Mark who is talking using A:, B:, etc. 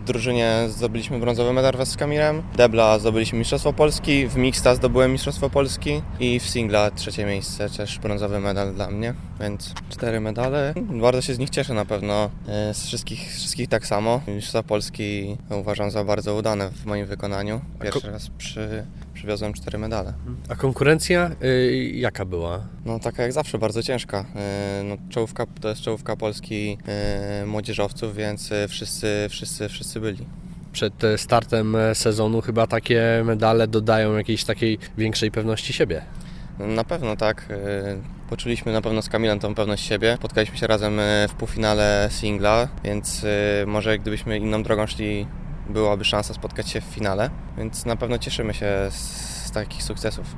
A: drużynie zdobyliśmy brązowy medal z Kamilem, debla zdobyliśmy Mistrzostwo Polski, w mixta zdobyłem Mistrzostwo Polski i w singla 3. miejsce, też brązowy medal dla mnie, więc 4 medale. Bardzo się z nich cieszę na pewno, z wszystkich tak samo. Mistrzostwa Polski uważam za bardzo udane w moim wykonaniu. Pierwszy raz przywiozłem 4 medale.
B: A konkurencja jaka była?
A: No taka jak zawsze, bardzo ciężka. No, czołówka, to jest czołówka Polski młodzieżowców, więc wszyscy byli.
B: Przed startem sezonu chyba takie medale dodają jakiejś takiej większej pewności siebie.
A: Na pewno tak. Poczuliśmy na pewno z Kamilem tą pewność siebie. Spotkaliśmy się razem w półfinale singla, więc może gdybyśmy inną drogą szli, byłaby szansa spotkać się w finale, więc na pewno cieszymy się z takich sukcesów.